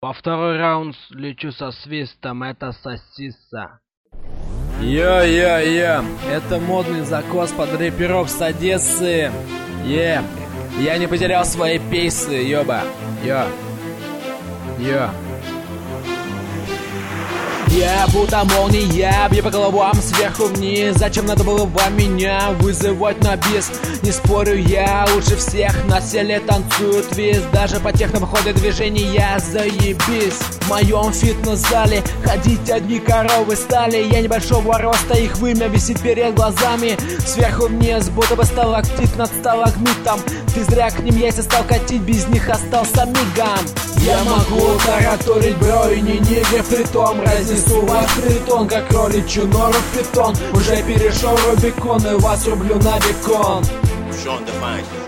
Во второй раунд лечу со свистом, это сосиса. Йо-йо-йо, это модный закос под рэперов с Одессы. Я не потерял свои пейсы, ёба. Йо. Я будто молния, бью по головам сверху вниз. Зачем надо было вам меня вызывать на бис? Не спорю, я лучше всех на селе танцую твист. Даже по техному ходу движения заебись. В моем фитнес-зале ходить одни коровы стали. Я небольшого роста, их вымя висит перед глазами. Сверху вниз, будто бы сталактит над сталагмитом. Ты зря к ним яйца стал катить, без них остался мигом. Я могу тараторить, бро, и не нигер притом. Разнесу вас притон, как кроличью нору в питон. Уже перешел Рубикон, и вас рублю на бекон. Sean Defiance.